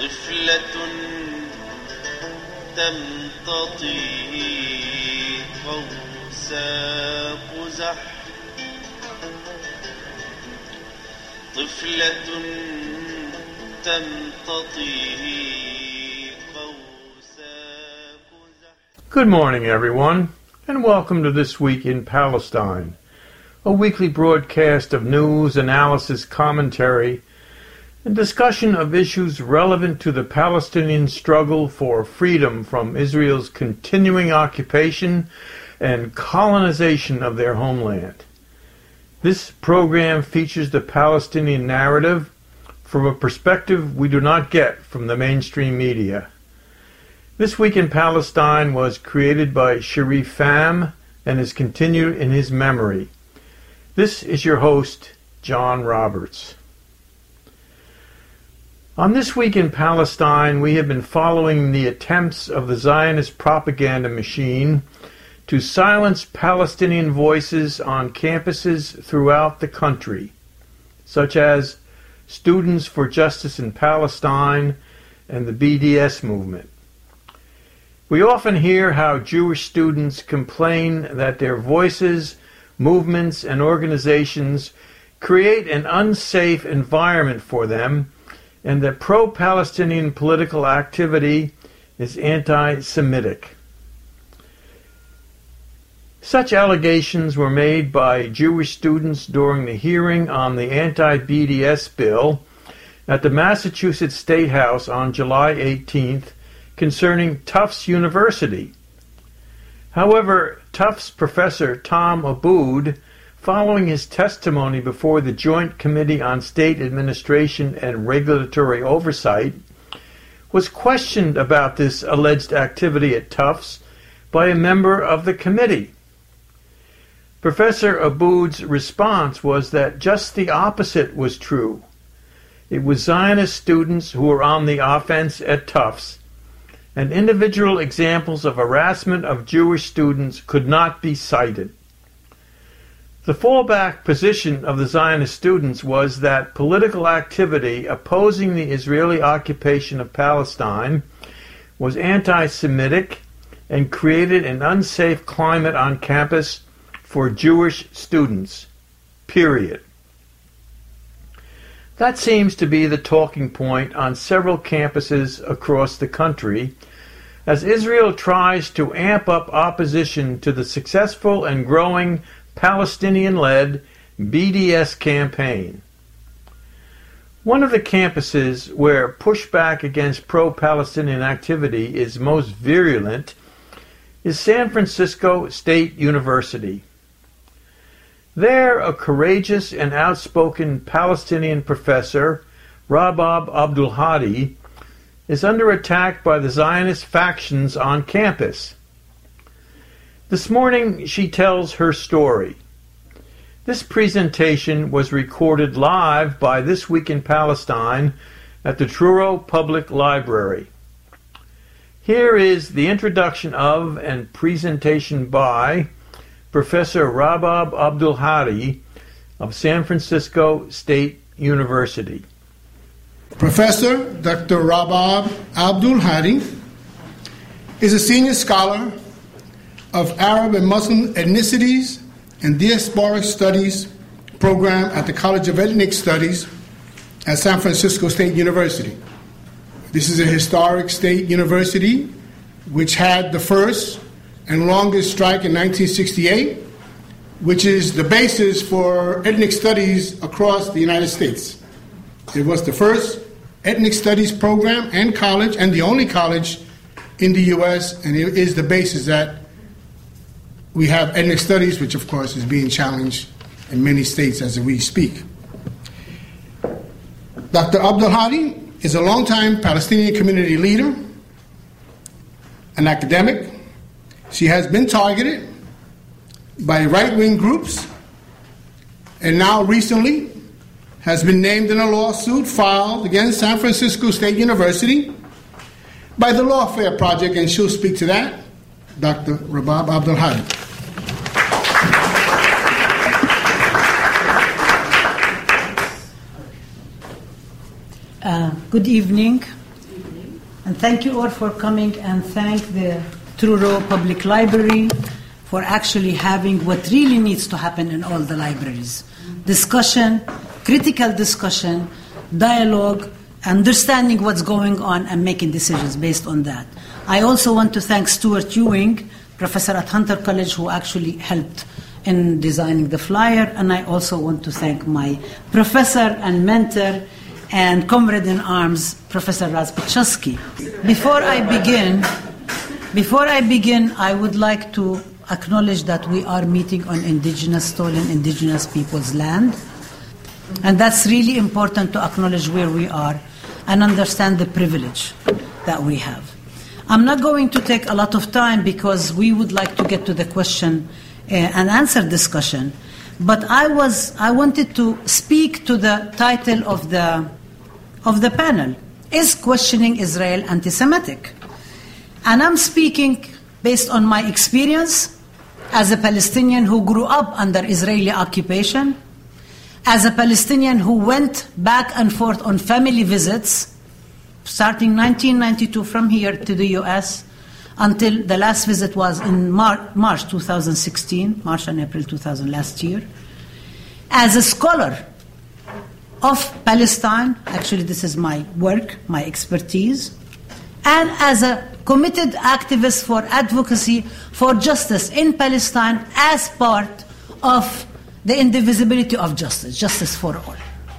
طفلة تمتطي قوس قزح طفلة تمتطي قوس قزح. Good morning, everyone, and welcome to This Week in Palestine, a weekly broadcast of news, analysis, commentary, and discussion of issues relevant to the Palestinian struggle for freedom from Israel's continuing occupation and colonization of their homeland. This program features the Palestinian narrative from a perspective we do not get from the mainstream media. This Week in Palestine was created by Sharif Pham and is continued in his memory. This is your host, John Roberts. On This Week in Palestine, we have been following the attempts of the Zionist propaganda machine to silence Palestinian voices on campuses throughout the country, such as Students for Justice in Palestine and the BDS movement. We often hear how Jewish students complain that their voices, movements, and organizations create an unsafe environment for them, and that pro-Palestinian political activity is anti-Semitic. Such allegations were made by Jewish students during the hearing on the anti-BDS bill at the Massachusetts State House on July 18th concerning Tufts University. However, Tufts professor Tom Abood, following his testimony before the Joint Committee on State Administration and Regulatory Oversight, was questioned about this alleged activity at Tufts by a member of the committee. Professor Abood's response was that just the opposite was true. It was Zionist students who were on the offense at Tufts, and individual examples of harassment of Jewish students could not be cited. The fallback position of the Zionist students was that political activity opposing the Israeli occupation of Palestine was anti-Semitic and created an unsafe climate on campus for Jewish students, period. That seems to be the talking point on several campuses across the country as Israel tries to amp up opposition to the successful and growing Palestinian-led BDS campaign. One of the campuses where pushback against pro-Palestinian activity is most virulent is San Francisco State University. There, a courageous and outspoken Palestinian professor, Rabab Abdulhadi, is under attack by the Zionist factions on campus. This morning, she tells her story. This presentation was recorded live by This Week in Palestine at the Truro Public Library. Here is the introduction of and presentation by Professor Rabab Abdulhadi of San Francisco State University. Professor Dr. Rabab Abdulhadi is a senior scholar of Arab and Muslim ethnicities and diasporic studies program at the College of Ethnic Studies at San Francisco State University. This is a historic state university which had the first and longest strike in 1968, which is the basis for ethnic studies across the United States. It was the first ethnic studies program and college, and the only college in the U.S., and it is the basis that we have ethnic studies, which of course is being challenged in many states as we speak. Dr. Abdulhadi is a longtime Palestinian community leader, an academic. She has been targeted by right-wing groups and now recently has been named in a lawsuit filed against San Francisco State University by the Lawfare Project, and she'll speak to that, Dr. Rabab Abdulhadi. Good evening. And thank you all for coming, and thank the Truro Public Library for actually having what really needs to happen in all the libraries. Discussion, critical discussion, dialogue, understanding what's going on and making decisions based on that. I also want to thank Stuart Ewing, professor at Hunter College, who actually helped in designing the flyer, and I also want to thank my professor and mentor and comrade in arms, Professor Razpichowski. Before I begin, I would like to acknowledge that we are meeting on stolen indigenous people's land, and that's really important to acknowledge where we are and understand the privilege that we have. I'm not going to take a lot of time because we would like to get to the question and answer discussion, but I wanted to speak to the title of the panel, Is Questioning Israel Anti-Semitic? And I'm speaking based on my experience as a Palestinian who grew up under Israeli occupation, as a Palestinian who went back and forth on family visits, starting 1992 from here to the US, until the last visit was in March 2016, March and April 2000 last year, as a scholar of Palestine, actually this is my work, my expertise, and as a committed activist for advocacy for justice in Palestine as part of the indivisibility of justice, justice for all.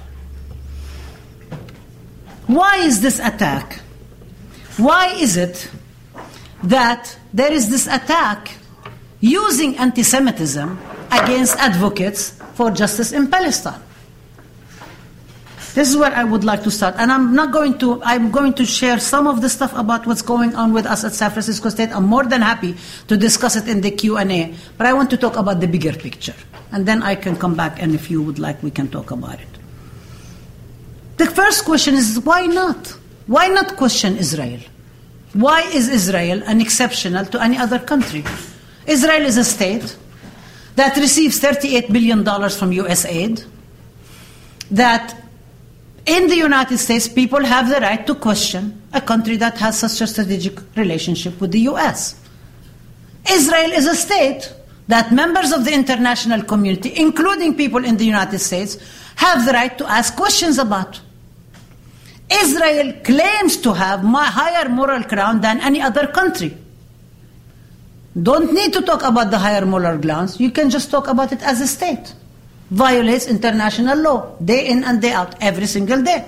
Why is this attack? Why is it that there is this attack using anti-Semitism against advocates for justice in Palestine? This is where I would like to start. And I'm going to share some of the stuff about what's going on with us at San Francisco State. I'm more than happy to discuss it in the Q&A, but I want to talk about the bigger picture. And then I can come back, and if you would like, we can talk about it. The first question is, why not? Why not question Israel? Why is Israel an exceptional to any other country? Israel is a state that receives $38 billion from US aid, that in the United States, people have the right to question a country that has such a strategic relationship with the US. Israel is a state that members of the international community, including people in the United States, have the right to ask questions about. Israel claims to have higher moral ground than any other country. Don't need to talk about the higher moral grounds. You can just talk about it as a state. Violates international law, day in and day out, every single day.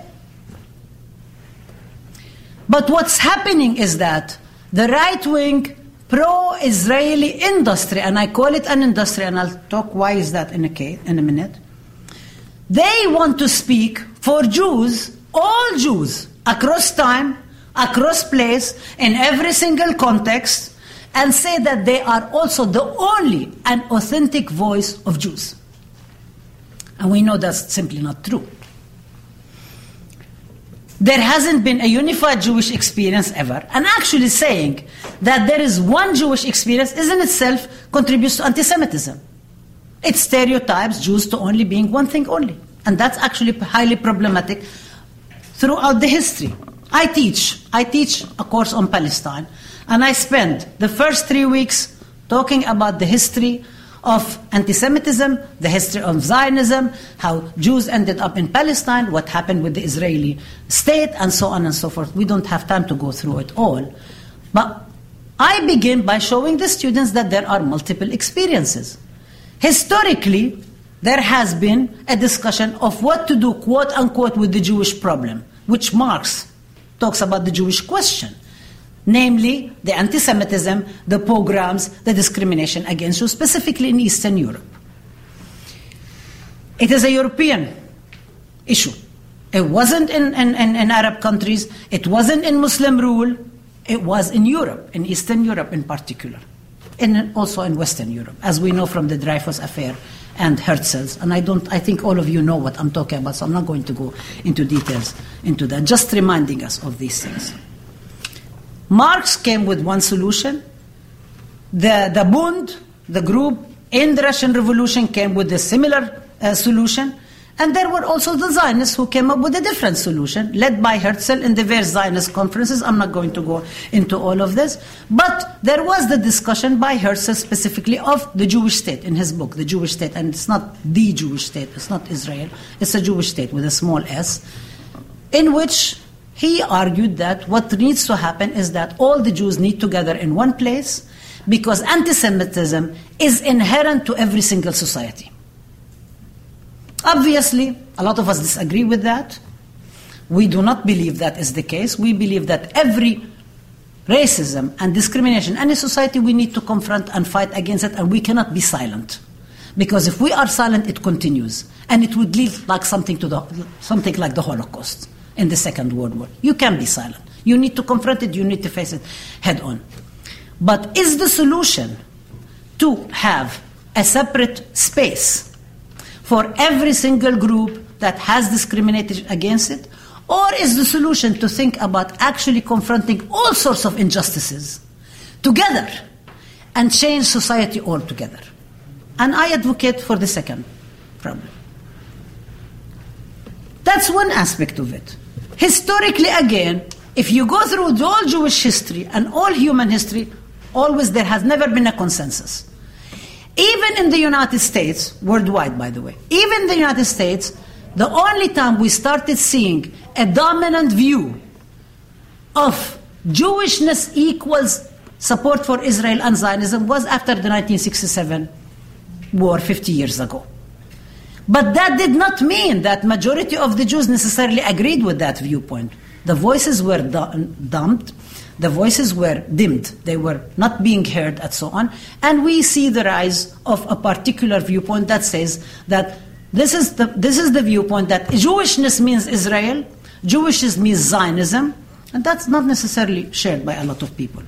But what's happening is that the right-wing, pro-Israeli industry, and I call it an industry, and I'll talk why is that in a minute, they want to speak for Jews, all Jews, across time, across place, in every single context, and say that they are also the only and authentic voice of Jews. And we know that's simply not true. There hasn't been a unified Jewish experience ever. And actually saying that there is one Jewish experience is in itself contributes to anti-Semitism. It stereotypes Jews to only being one thing only. And that's actually highly problematic throughout the history. I teach a course on Palestine, and I spend the first 3 weeks talking about the history of anti-Semitism, the history of Zionism, how Jews ended up in Palestine, what happened with the Israeli state, and so on and so forth. We don't have time to go through it all. But I begin by showing the students that there are multiple experiences. Historically, there has been a discussion of what to do, quote unquote, with the Jewish problem, which Marx talks about the Jewish question. Namely, the anti-Semitism, the pogroms, the discrimination against Jews, specifically in Eastern Europe. It is a European issue. It wasn't in Arab countries. It wasn't in Muslim rule. It was in Europe, in Eastern Europe in particular, and also in Western Europe, as we know from the Dreyfus affair and Herzl's. And I think all of you know what I'm talking about, so I'm not going to go into details into that, just reminding us of these things. Marx came with one solution. The Bund, the group in the Russian Revolution, came with a similar solution. And there were also the Zionists who came up with a different solution, led by Herzl in the various Zionist conferences. I'm not going to go into all of this. But there was the discussion by Herzl specifically of the Jewish state in his book, The Jewish State. And it's not the Jewish state, it's not Israel. It's a Jewish state with a small s, in which he argued that what needs to happen is that all the Jews need to gather in one place, because anti-Semitism is inherent to every single society. Obviously, a lot of us disagree with that. We do not believe that is the case. We believe that every racism and discrimination in a society, we need to confront and fight against it, and we cannot be silent. Because if we are silent, it continues. And it would lead like something like the Holocaust in the Second World War. You can't be silent. You need to confront it, you need to face it head on. But is the solution to have a separate space for every single group that has discriminated against it? Or is the solution to think about actually confronting all sorts of injustices together and change society altogether? And I advocate for the second problem. That's one aspect of it. Historically, again, if you go through all Jewish history and all human history, always there has never been a consensus. Even in the United States, worldwide by the way, even in the United States, the only time we started seeing a dominant view of Jewishness equals support for Israel and Zionism was after the 1967 war 50 years ago. But that did not mean that majority of the Jews necessarily agreed with that viewpoint. The voices were dumped. The voices were dimmed. They were not being heard and so on. And we see the rise of a particular viewpoint that says that this is the viewpoint that Jewishness means Israel, Jewishness means Zionism, and that's not necessarily shared by a lot of people.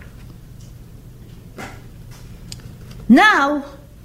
Now,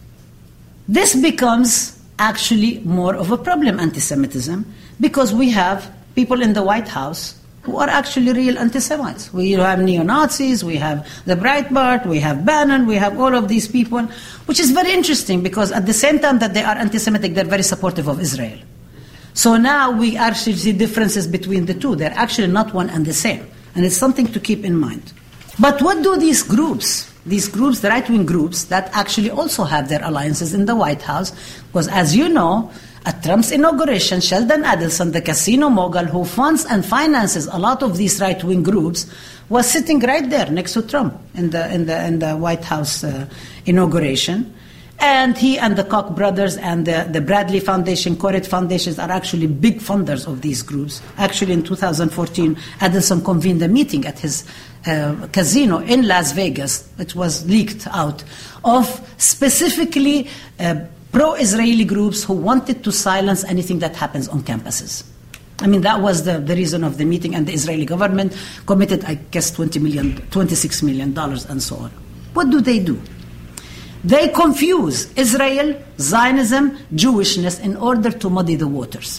this becomes actually more of a problem, anti-Semitism, because we have people in the White House who are actually real anti-Semites. We have neo-Nazis, we have the Breitbart, we have Bannon, we have all of these people, which is very interesting because at the same time that they are anti-Semitic, they're very supportive of Israel. So now we actually see differences between the two. They're actually not one and the same. And it's something to keep in mind. But what do these groups, the right-wing groups that actually also have their alliances in the White House, because as you know, at Trump's inauguration, Sheldon Adelson, the casino mogul who funds and finances a lot of these right-wing groups, was sitting right there next to Trump in the White House inauguration. And he and the Koch brothers and the Bradley Foundation, Koret Foundations are actually big funders of these groups. Actually, in 2014, Adelson convened a meeting at his casino in Las Vegas. It was leaked out of specifically pro-Israeli groups who wanted to silence anything that happens on campuses. I mean, that was the reason of the meeting, and the Israeli government committed, I guess, $26 million and so on. What do? They confuse Israel, Zionism, Jewishness in order to muddy the waters.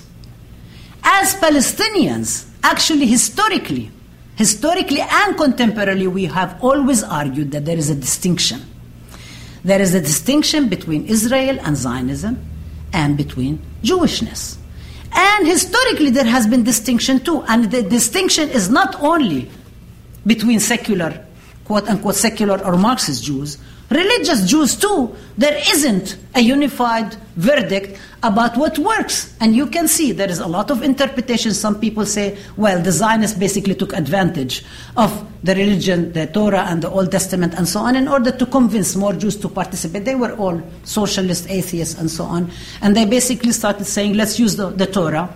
As Palestinians, actually historically and contemporarily, we have always argued that there is a distinction. There is a distinction between Israel and Zionism and between Jewishness. And historically there has been distinction too. And the distinction is not only between secular, quote-unquote secular or Marxist Jews, religious Jews too. There isn't a unified verdict about what works. And you can see there is a lot of interpretation. Some people say, well, the Zionists basically took advantage of the religion, the Torah and the Old Testament and so on in order to convince more Jews to participate. They were all socialist, atheists and so on. And they basically started saying, let's use the Torah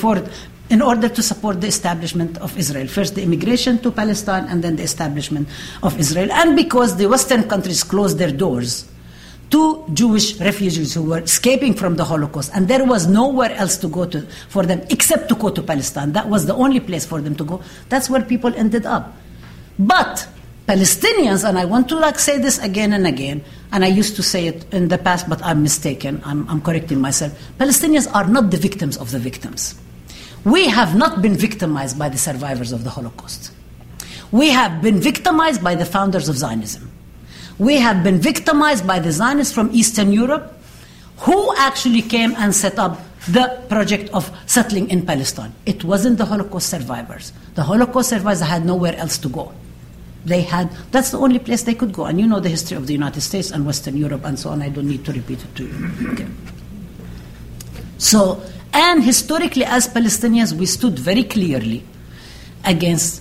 in order to support the establishment of Israel. First the immigration to Palestine and then the establishment of Israel. And because the Western countries closed their doors to Jewish refugees who were escaping from the Holocaust, and there was nowhere else to go to for them except to go to Palestine. That was the only place for them to go. That's where people ended up. But Palestinians, and I want to say this again and again, and I used to say it in the past, but I'm mistaken. I'm correcting myself. Palestinians are not the victims of the victims. We have not been victimized by the survivors of the Holocaust. We have been victimized by the founders of Zionism. We have been victimized by the Zionists from Eastern Europe who actually came and set up the project of settling in Palestine. It wasn't the Holocaust survivors. The Holocaust survivors had nowhere else to go. That's the only place they could go. And you know the history of the United States and Western Europe and so on. I don't need to repeat it to you. Okay. So, and historically as Palestinians, we stood very clearly against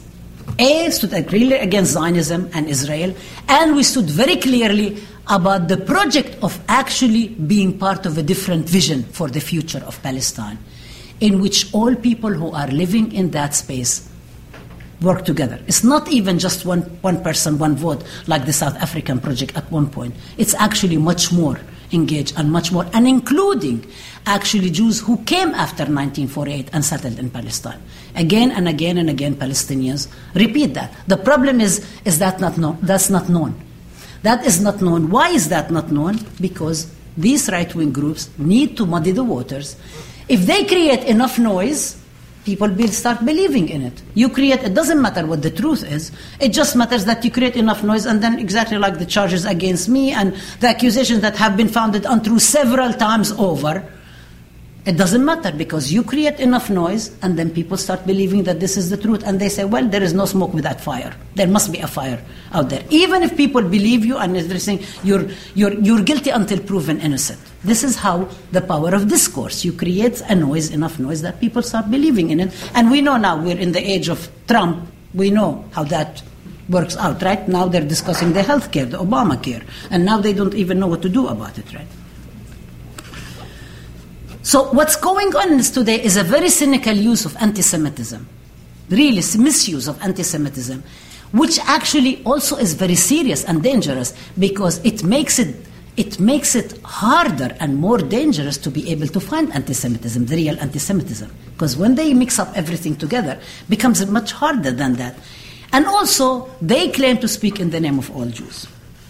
Zionism and Israel, and we stood very clearly about the project of actually being part of a different vision for the future of Palestine, in which all people who are living in that space work together. It's not even just one person, one vote, like the South African project at one point. It's actually much more engaged and much more, and including actually Jews who came after 1948 and settled in Palestine. Again and again and again, Palestinians repeat that. The problem is that that's not known. That is not known. Why is that not known? Because these right-wing groups need to muddy the waters. If they create enough noise, people will start believing in it. It doesn't matter what the truth is. It just matters that you create enough noise, and then exactly like the charges against me and the accusations that have been founded untrue several times over, it doesn't matter because you create enough noise and then people start believing that this is the truth, and they say, well, there is no smoke without fire. There must be a fire out there. Even if people believe you and they're saying you're guilty until proven innocent. This is how the power of discourse. You create enough noise that people start believing in it. And we know now we're in the age of Trump. We know how that works out, right? Now they're discussing the healthcare, the Obamacare, and now they don't even know what to do about it, right? So what's going on today is a very cynical use of anti-Semitism, really misuse of anti-Semitism, which actually also is very serious and dangerous because it makes it harder and more dangerous to be able to find anti-Semitism, the real anti-Semitism. Because when they mix up everything together, it becomes much harder than that. And also, they claim to speak in the name of all Jews.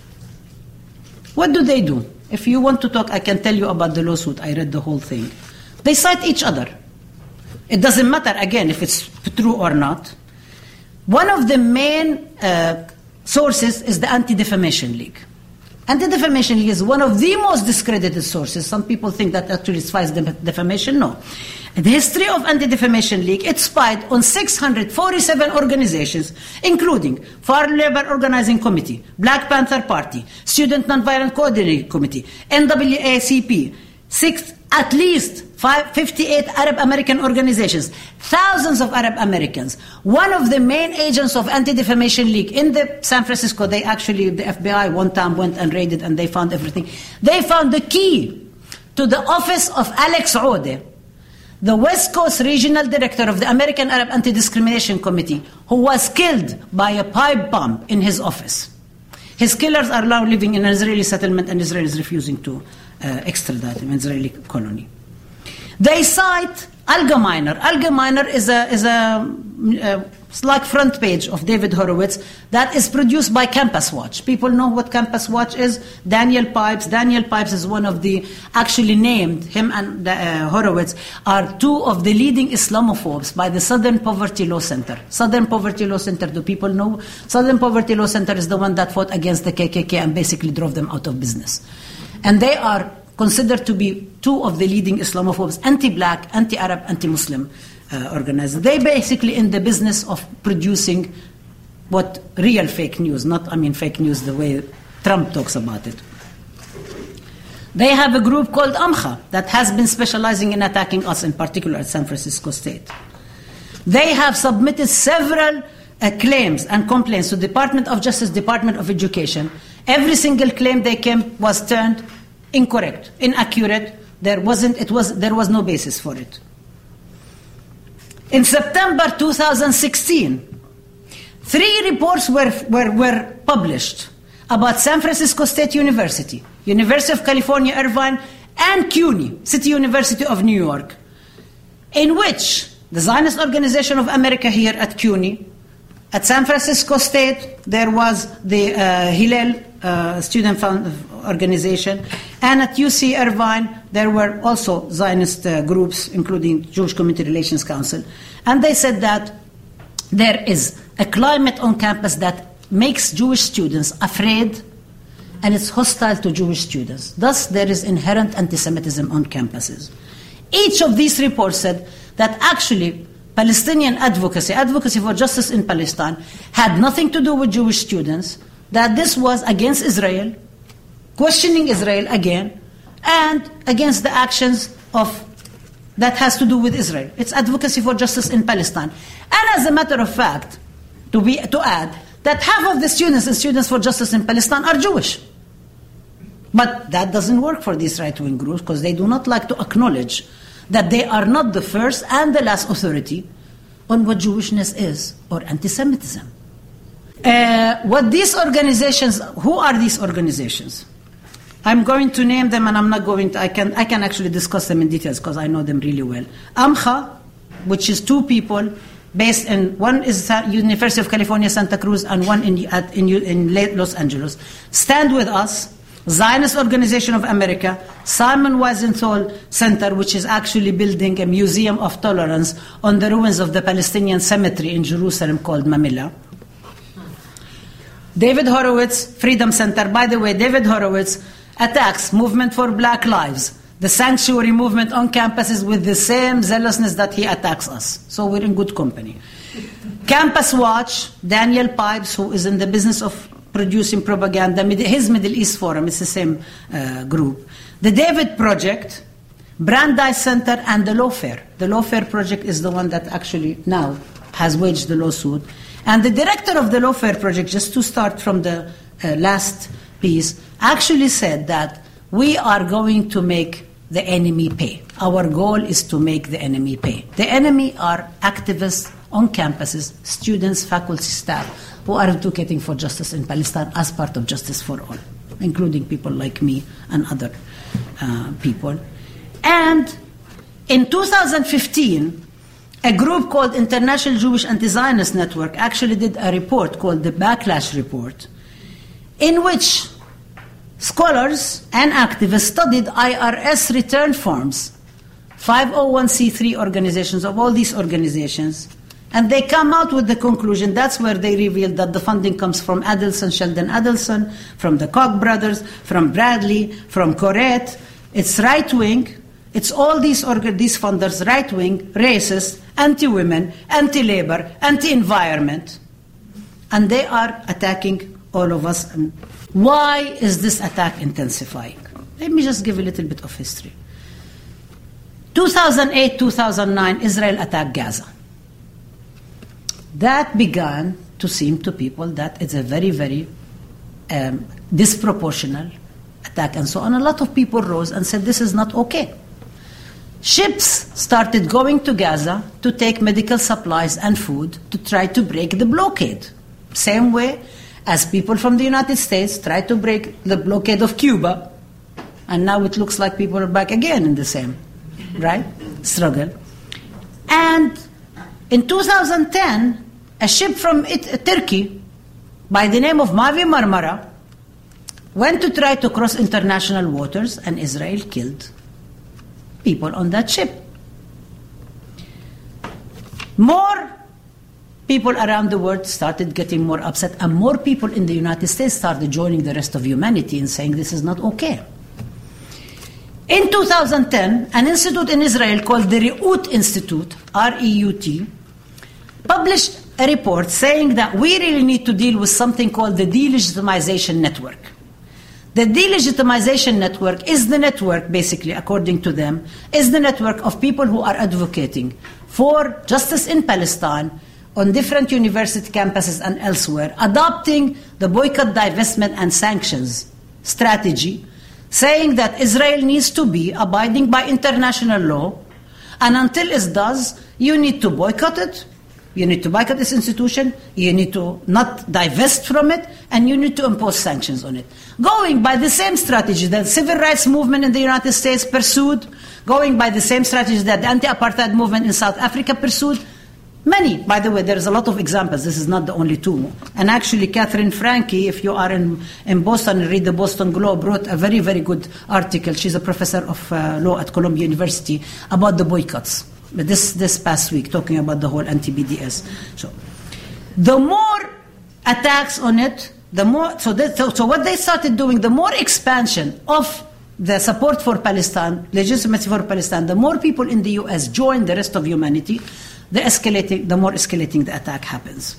What do? If you want to talk, I can tell you about the lawsuit. I read the whole thing. They cite each other. It doesn't matter, again, if it's true or not. One of the main sources is the Anti-Defamation League. Anti-Defamation League is one of the most discredited sources. Some people think that actually spies defamation. No. The history of Anti-Defamation League, it spied on 647 organizations, including Far Labor Organizing Committee, Black Panther Party, Student Nonviolent Coordinating Committee, NAACP, at least 58 Arab American organizations, thousands of Arab Americans. One of the main agents of Anti-Defamation League in San Francisco, the FBI one time went and raided and they found everything. They found the key to the office of Alex Ode, the West Coast Regional Director of the American Arab Anti-Discrimination Committee, who was killed by a pipe bomb in his office. His killers are now living in an Israeli settlement, and Israel is refusing to extradite him, Israeli colony. They cite Allgemeiner. Allgemeiner is a like front page of David Horowitz that is produced by Campus Watch. People know what Campus Watch is. Daniel Pipes. Daniel Pipes is one of the, actually named, him and Horowitz are two of the leading Islamophobes by the Southern Poverty Law Center. Southern Poverty Law Center, do people know? Southern Poverty Law Center is the one that fought against the KKK and basically drove them out of business. And they are considered to be two of the leading Islamophobes, anti-black, anti-Arab, anti-Muslim organizers. They basically in the business of producing what real fake news, not fake news the way Trump talks about it. They have a group called Amcha that has been specializing in attacking us, in particular at San Francisco State. They have submitted several claims and complaints to the Department of Justice, Department of Education. Every single claim they came was turned incorrect, inaccurate. There was no basis for it. In September 2016, 3 reports were published about San Francisco State University, University of California, Irvine, and CUNY, City University of New York, in which the Zionist Organization of America here at CUNY, at San Francisco State, there was the Hillel student organization, and at UC Irvine, there were also Zionist groups, including Jewish Community Relations Council. And they said that there is a climate on campus that makes Jewish students afraid, and it's hostile to Jewish students. Thus, there is inherent anti-Semitism on campuses. Each of these reports said that actually Palestinian advocacy for justice in Palestine, had nothing to do with Jewish students, that this was against Israel, questioning Israel again, and against the actions of that has to do with Israel. It's advocacy for justice in Palestine. And as a matter of fact, to add, that half of the students in Students for Justice in Palestine are Jewish. But that doesn't work for these right-wing groups because they do not like to acknowledge that they are not the first and the last authority on what Jewishness is or anti-Semitism. What these organizations, who are these organizations? I'm going to name them, and I'm not going to, I can actually discuss them in details because I know them really well. AMCHA, which is two people based in, one is University of California, Santa Cruz, and one in Los Angeles. Stand With Us, Zionist Organization of America, Simon Wiesenthal Center, which is actually building a museum of tolerance on the ruins of the Palestinian cemetery in Jerusalem called Mamilla. David Horowitz, Freedom Center. By the way, David Horowitz attacks Movement for Black Lives, the sanctuary movement on campuses, with the same zealousness that he attacks us. So we're in good company. Campus Watch, Daniel Pipes, who is in the business of producing propaganda, his Middle East Forum, it's the same group. The David Project, Brandeis Center, and the Lawfare. The Lawfare Project is the one that actually now has waged the lawsuit. And the director of the Lawfare Project, just to start from the last piece, actually said that we are going to make the enemy pay. Our goal is to make the enemy pay. The enemy are activists on campuses, students, faculty, staff, who are advocating for justice in Palestine as part of Justice for All, including people like me and other people. And in 2015, a group called International Jewish Anti-Zionist Network actually did a report called the Backlash Report, in which scholars and activists studied IRS return forms, 501c3 organizations of all these organizations, and they come out with the conclusion, that's where they revealed that the funding comes from Adelson, Sheldon Adelson, from the Koch brothers, from Bradley, from Koret. It's right-wing. It's all these funders, right-wing, racist, anti-women, anti-labor, anti-environment. And they are attacking all of us. Why is this attack intensifying? Let me just give a little bit of history. 2008-2009, Israel attacked Gaza. That began to seem to people that it's a very, very disproportional attack and so on. A lot of people rose and said this is not okay. Ships started going to Gaza to take medical supplies and food to try to break the blockade. Same way as people from the United States tried to break the blockade of Cuba, and now it looks like people are back again in the same, right, struggle. And in 2010, a ship from Turkey by the name of Mavi Marmara went to try to cross international waters, and Israel killed people on that ship. More people around the world started getting more upset, and more people in the United States started joining the rest of humanity in saying this is not okay. In 2010, an institute in Israel called the Reut Institute, R-E-U-T, published a report saying that we really need to deal with something called the delegitimization network. The delegitimization network is the network, basically, according to them, is the network of people who are advocating for justice in Palestine on different university campuses and elsewhere, adopting the boycott, divestment, and sanctions strategy, saying that Israel needs to be abiding by international law, and until it does, you need to boycott it, you need to boycott this institution, you need to not divest from it, and you need to impose sanctions on it. Going by the same strategy that the civil rights movement in the United States pursued, going by the same strategy that the anti-apartheid movement in South Africa pursued. Many, by the way, there's a lot of examples. This is not the only two. And actually, Catherine Franke, if you are in Boston and read the Boston Globe, wrote a very, very good article. She's a professor of law at Columbia University about the boycotts. This past week, talking about the whole anti-BDS. So, the more attacks on it, the more. So what they started doing, the more expansion of the support for Palestine, legitimacy for Palestine, the more people in the US join the rest of humanity, the more escalating the attack happens.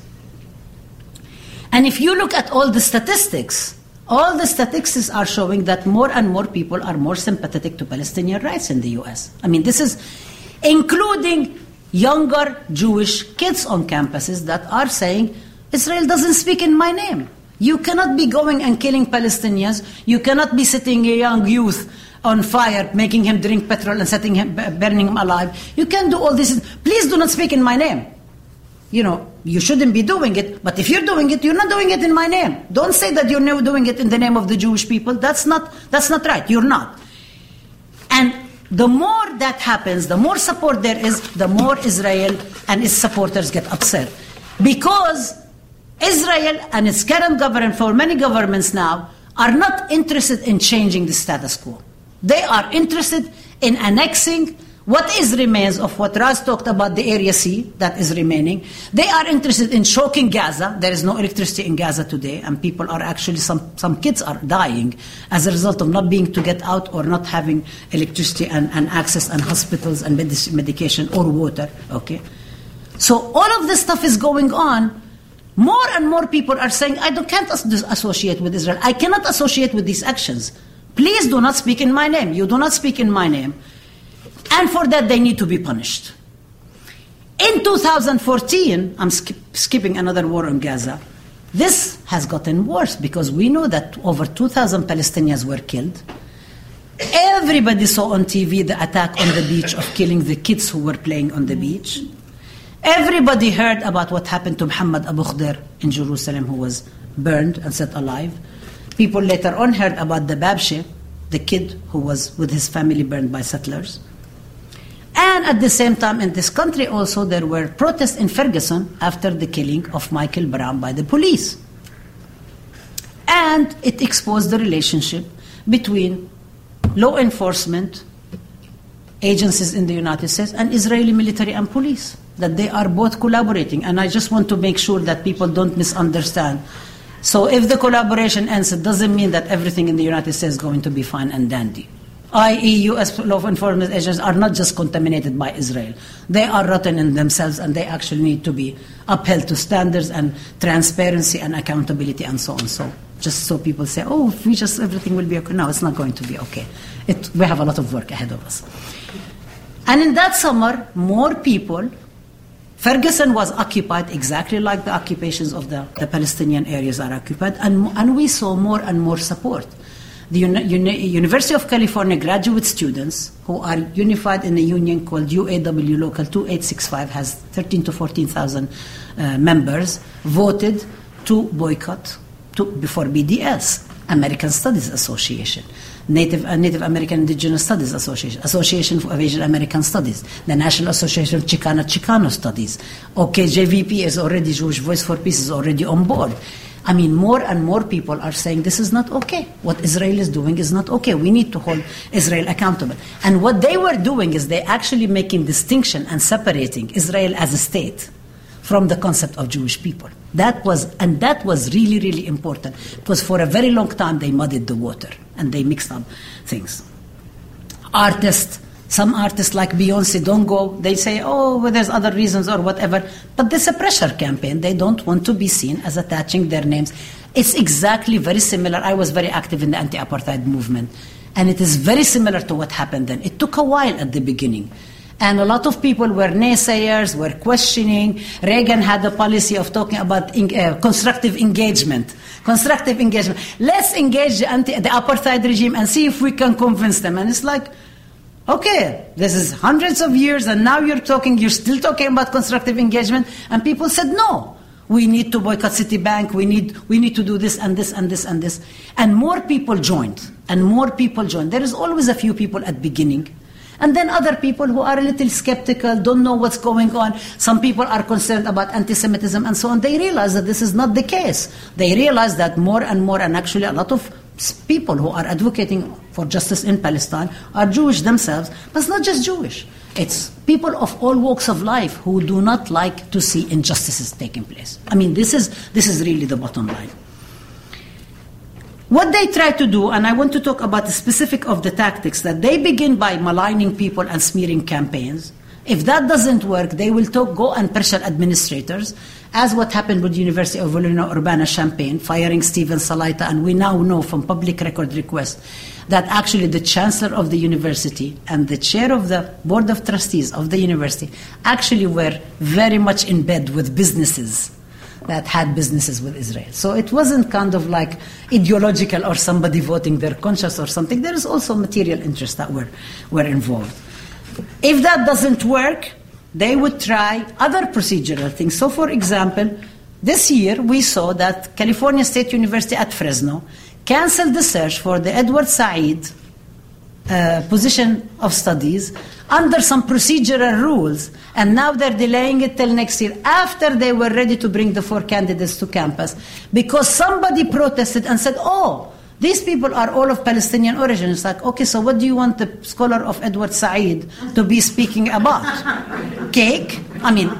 And if you look at all the statistics are showing that more and more people are more sympathetic to Palestinian rights in the US. I mean, this is including younger Jewish kids on campuses that are saying, Israel doesn't speak in my name. You cannot be going and killing Palestinians. You cannot be setting a young youth on fire, making him drink petrol and burning him alive. You can't do all this. Please do not speak in my name. You know, you shouldn't be doing it, but if you're doing it, you're not doing it in my name. Don't say that you're never doing it in the name of the Jewish people. That's not right. You're not. And the more that happens, the more support there is, the more Israel and its supporters get upset. Because Israel and its current government, for many governments now, are not interested in changing the status quo. They are interested in annexing what remains of what Raz talked about, the Area C that is remaining. They are interested in choking Gaza. There is no electricity in Gaza today, and people are actually, some kids are dying as a result of not being able to get out or not having electricity and access and hospitals and medication or water. Okay, so all of this stuff is going on. More and more people are saying, can't associate with Israel. I cannot associate with these actions. Please do not speak in my name. You do not speak in my name. And for that, they need to be punished. In 2014, I'm skipping another war on Gaza, this has gotten worse because we know that over 2,000 Palestinians were killed. Everybody saw on TV the attack on the beach of killing the kids who were playing on the beach. Everybody heard about what happened to Muhammad Abu Khder in Jerusalem, who was burned and set alive. People later on heard about the Babshe, the kid who was with his family burned by settlers. And at the same time in this country also there were protests in Ferguson after the killing of Michael Brown by the police. And it exposed the relationship between law enforcement agencies in the United States and Israeli military and police, that they are both collaborating. And I just want to make sure that people don't misunderstand. So if the collaboration ends, it doesn't mean that everything in the United States is going to be fine and dandy. i.e. U.S. law enforcement agencies are not just contaminated by Israel. They are rotten in themselves, and they actually need to be upheld to standards and transparency and accountability and so on. So just so people say, oh, if we just, everything will be okay. No, it's not going to be okay. We have a lot of work ahead of us. And in that summer, more people, Ferguson was occupied exactly like the occupations of the Palestinian areas are occupied, and we saw more and more support. The University of California graduate students who are unified in a union called UAW Local 2865 has 13 to 14,000 members, voted to boycott before BDS, American Studies Association, Native American Indigenous Studies Association, Association of Asian American Studies, the National Association of Chicano Studies. JVP is already, Jewish Voice for Peace is already on board. I mean, more and more people are saying this is not okay. What Israel is doing is not okay. We need to hold Israel accountable. And what they were doing is they actually making distinction and separating Israel as a state from the concept of Jewish people. That was really, really important, because for a very long time they muddied the water and they mixed up things. Some artists like Beyonce don't go, they say, oh, well, there's other reasons or whatever. But there's a pressure campaign. They don't want to be seen as attaching their names. It's exactly very similar. I was very active in the anti-apartheid movement. And it is very similar to what happened then. It took a while at the beginning. And a lot of people were naysayers, were questioning. Reagan had a policy of talking about constructive engagement. Constructive engagement. Let's engage the apartheid regime and see if we can convince them. And it's like, okay, this is hundreds of years, and now you're still talking about constructive engagement, and people said, no, we need to boycott Citibank, we need to do this and this and this and this. And more people joined, There is always a few people at beginning, and then other people who are a little skeptical, don't know what's going on. Some people are concerned about anti-Semitism and so on. They realize that this is not the case. They realize that more and more, and actually a lot of people who are advocating for justice in Palestine are Jewish themselves, but it's not just Jewish. It's people of all walks of life who do not like to see injustices taking place. I mean, this is really the bottom line. What they try to do, and I want to talk about the specific of the tactics, that they begin by maligning people and smearing campaigns. If that doesn't work, they will go and pressure administrators, as what happened with the University of Urbana-Champaign, firing Stephen Salaita, and we now know from public record requests that actually the chancellor of the university and the chair of the board of trustees of the university actually were very much in bed with businesses that had businesses with Israel. So it wasn't kind of like ideological or somebody voting their conscience or something. There is also material interests that were involved. If that doesn't work, they would try other procedural things. So, for example, this year we saw that California State University at Fresno canceled the search for the Edward Said position of studies under some procedural rules, and now they're delaying it till next year after they were ready to bring the 4 candidates to campus because somebody protested and said, oh, these people are all of Palestinian origin. It's like, okay, so what do you want the scholar of Edward Said to be speaking about? Cake? I mean,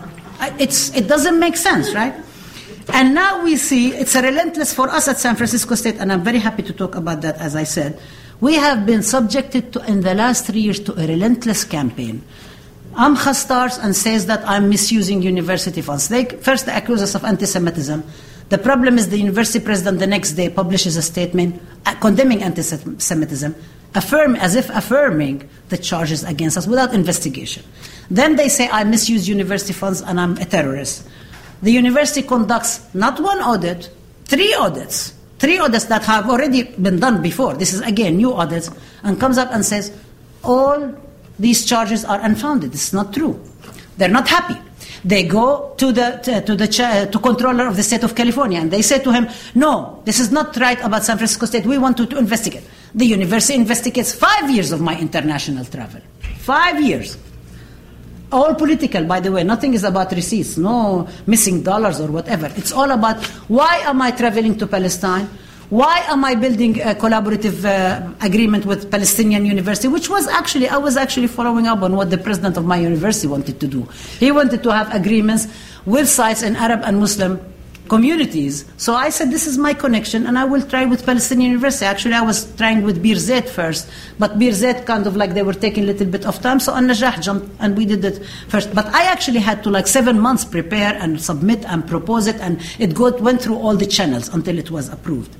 it doesn't make sense, right? And now we see it's a relentless for us at San Francisco State, and I'm very happy to talk about that, as I said. We have been subjected to, in the last 3 years, to a relentless campaign. Amcha starts and says that I'm misusing university funds. They first accuse us of anti-Semitism. The problem is the university president the next day publishes a statement condemning anti-Semitism, as if affirming the charges against us without investigation. Then they say I misuse university funds and I'm a terrorist. The university conducts not 1 audit, 3 audits. 3 audits that have already been done before. This is, again, new audits, and comes up and says, all these charges are unfounded. It's not true. They're not happy. They go to the controller of the state of California, and they say to him, no, this is not right about San Francisco State. We want to investigate. The university investigates 5 years of my international travel. 5 years. All political, by the way. Nothing is about receipts, no missing dollars or whatever. It's all about why am I traveling to Palestine? Why am I building a collaborative agreement with Palestinian University, which was actually, I was actually following up on what the president of my university wanted to do. He wanted to have agreements with sites in Arab and Muslim communities. So I said, this is my connection, and I will try with Palestinian University. Actually, I was trying with Bir Zayt first, but Bir Zayt kind of like they were taking a little bit of time, so An-Najah jumped, and we did it first. But I actually had to 7 months prepare and submit and propose it, and it went through all the channels until it was approved.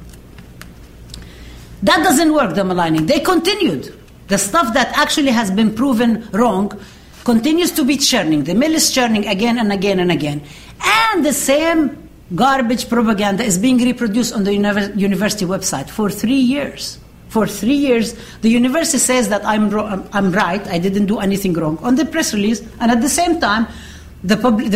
That doesn't work, the maligning. They continued. The stuff that actually has been proven wrong continues to be churning. The mill is churning again and again and again. And the same garbage propaganda is being reproduced on the university website for 3 years. For 3 years, the university says that I'm right, I didn't do anything wrong on the press release, and at the same time, the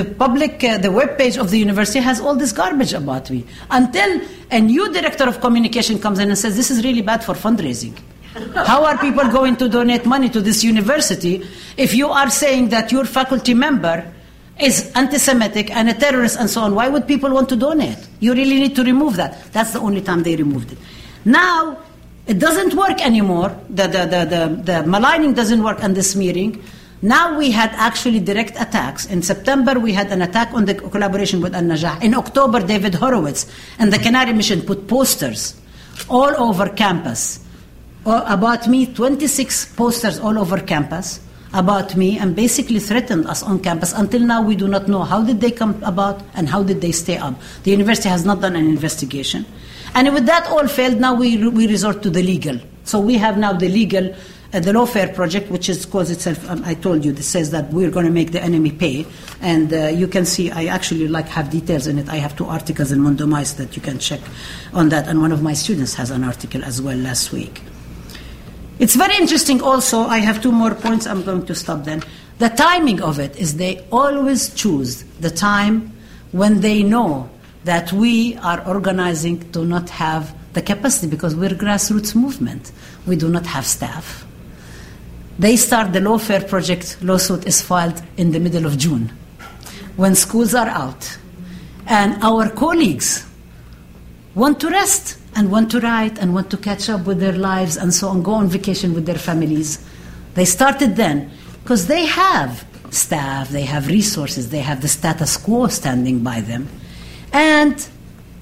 web page of the university has all this garbage about me. Until a new director of communication comes in and says, this is really bad for fundraising. How are people going to donate money to this university if you are saying that your faculty member is anti-Semitic and a terrorist and so on? Why would people want to donate? You really need to remove that. That's the only time they removed it. Now, it doesn't work anymore. The maligning doesn't work and the smearing. Now we had actually direct attacks. In September, we had an attack on the collaboration with An-Najah. In October, David Horowitz and the Canary Mission put posters all over campus about me, 26 posters all over campus about me, and basically threatened us on campus. Until now, we do not know how did they come about and how did they stay up. The university has not done an investigation. And with that all failed, now we resort to the legal. So we have now the legal, the Lawfare project, which calls itself, I told you, this says that we're going to make the enemy pay. And you can see, I actually have details in it. I have 2 articles in Mundo Mais that you can check on that. And one of my students has an article as well last week. It's very interesting also, I have 2 more points, I'm going to stop then. The timing of it is they always choose the time when they know that we are organizing to not have the capacity because we're a grassroots movement. We do not have staff. They start the Lawfare project, lawsuit is filed in the middle of June when schools are out. And our colleagues want to rest and want to write and want to catch up with their lives and so on, go on vacation with their families. They started then because they have staff, they have resources, they have the status quo standing by them. And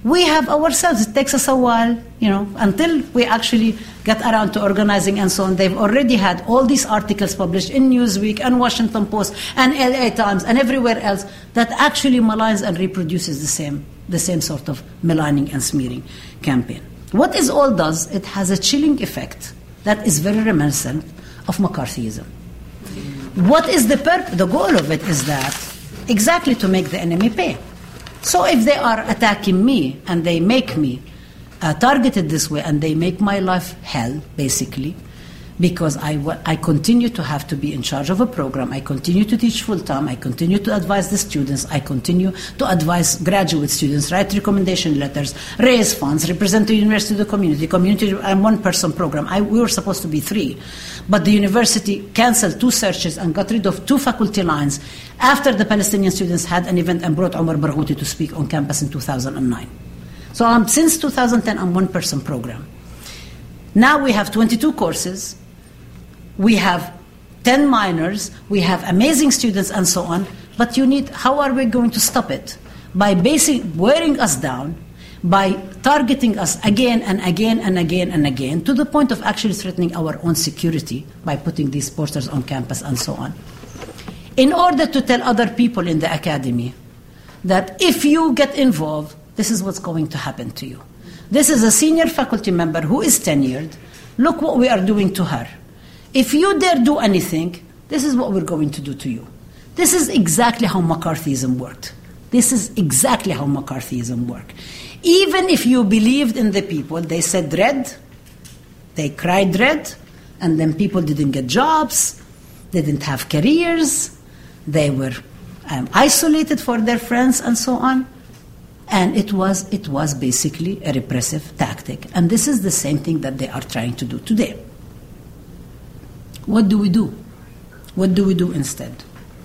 We have ourselves. It takes us a while, until we actually get around to organizing and so on. They've already had all these articles published in Newsweek and Washington Post and LA Times and everywhere else that actually maligns and reproduces the same sort of maligning and smearing campaign. What it all does, it has a chilling effect that is very reminiscent of McCarthyism. What is the goal of it is that exactly to make the enemy pay. So if they are attacking me and they make me targeted this way and they make my life hell, basically, because I continue to have to be in charge of a program, I continue to teach full-time, I continue to advise the students, I continue to advise graduate students, write recommendation letters, raise funds, represent the university to the community. I'm one-person program. We were supposed to be 3. But the university canceled 2 searches and got rid of 2 faculty lines after the Palestinian students had an event and brought Omar Barghouti to speak on campus in 2009. So since 2010, I'm one-person program. Now we have 22 courses. We have 10 minors, we have amazing students and so on, but how are we going to stop it? By wearing us down, by targeting us again and again and again and again, to the point of actually threatening our own security by putting these posters on campus and so on. In order to tell other people in the academy that if you get involved, this is what's going to happen to you. This is a senior faculty member who is tenured. Look what we are doing to her. If you dare do anything, this is what we're going to do to you. This is exactly how McCarthyism worked. This is exactly how McCarthyism worked. Even if you believed in the people, they said dread, they cried dread, and then people didn't get jobs, they didn't have careers, they were isolated for their friends and so on. And it was basically a repressive tactic. And this is the same thing that they are trying to do today. What do we do? What do we do instead?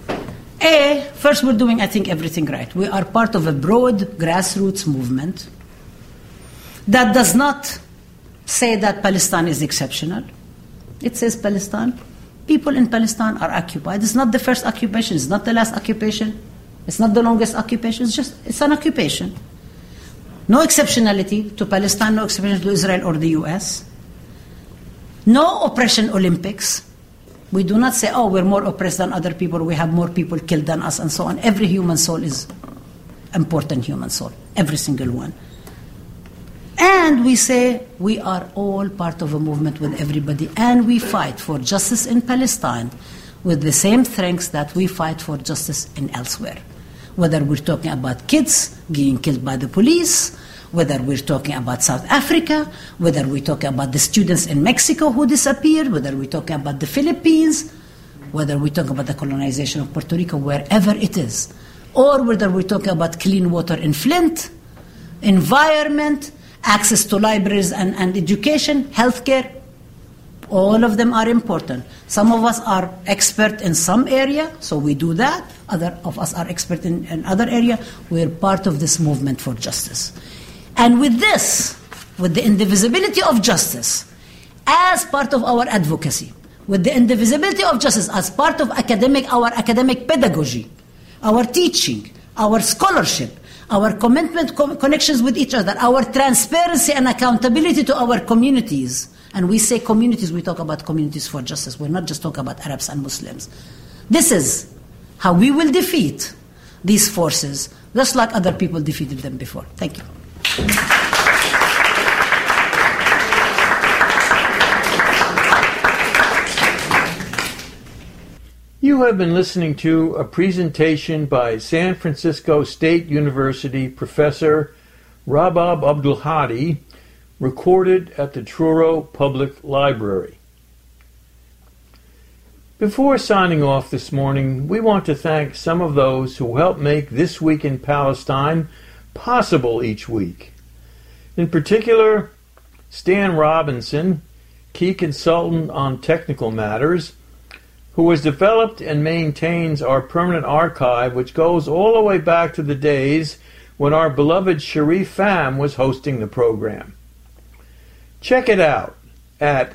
First we're doing, I think, everything right. We are part of a broad grassroots movement that does not say that Palestine is exceptional. It says Palestine. People in Palestine are occupied. It's not the first occupation. It's not the last occupation. It's not the longest occupation. It's an occupation. No exceptionality to Palestine, no exceptionality to Israel or the US. No oppression Olympics. We do not say, we're more oppressed than other people, we have more people killed than us, and so on. Every human soul is important human soul, every single one. And we say we are all part of a movement with everybody, and we fight for justice in Palestine with the same strengths that we fight for justice in elsewhere. Whether we're talking about kids being killed by the police, whether we're talking about South Africa, whether we're talking about the students in Mexico who disappeared, whether we're talking about the Philippines, whether we're talking about the colonization of Puerto Rico, wherever it is, or whether we're talking about clean water in Flint, environment, access to libraries and education, healthcare, all of them are important. Some of us are expert in some area, so we do that. Other of us are expert in other area. We're part of this movement for justice. And with this, with the indivisibility of justice as part of our advocacy, with the indivisibility of justice as part of our academic pedagogy, our teaching, our scholarship, our commitment, connections with each other, our transparency and accountability to our communities. And we say communities, we talk about communities for justice. We're not just talking about Arabs and Muslims. This is how we will defeat these forces, just like other people defeated them before. Thank you. You have been listening to a presentation by San Francisco State University Professor Rabab Abdulhadi, recorded at the Truro Public Library. Before signing off this morning, we want to thank some of those who helped make This Week in Palestine possible each week. In particular, Stan Robinson, key consultant on technical matters, who has developed and maintains our permanent archive, which goes all the way back to the days when our beloved Sharif Pham was hosting the program. Check it out at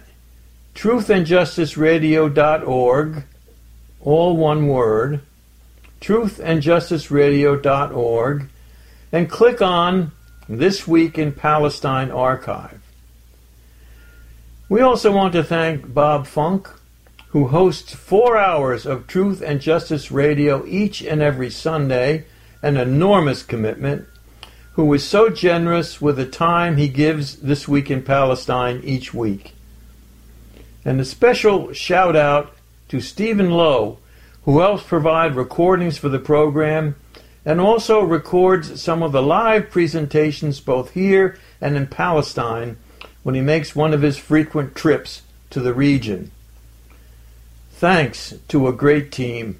truthandjusticeradio.org, all one word, truthandjusticeradio.org, and click on This Week in Palestine archive. We also want to thank Bob Funk, who hosts 4 hours of Truth and Justice Radio each and every Sunday, an enormous commitment, who is so generous with the time he gives This Week in Palestine each week. And a special shout out to Stephen Lowe, who helps provide recordings for the program and also records some of the live presentations both here and in Palestine when he makes one of his frequent trips to the region. Thanks to a great team.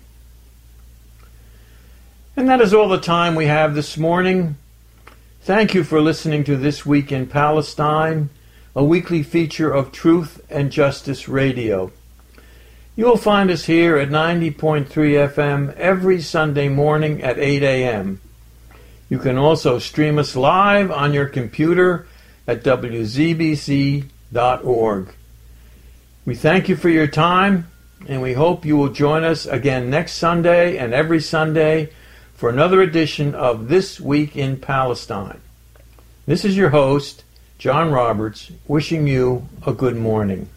And that is all the time we have this morning. Thank you for listening to This Week in Palestine, a weekly feature of Truth and Justice Radio. You will find us here at 90.3 FM every Sunday morning at 8 a.m. You can also stream us live on your computer at wzbc.org. We thank you for your time, and we hope you will join us again next Sunday and every Sunday for another edition of This Week in Palestine. This is your host, John Roberts, wishing you a good morning.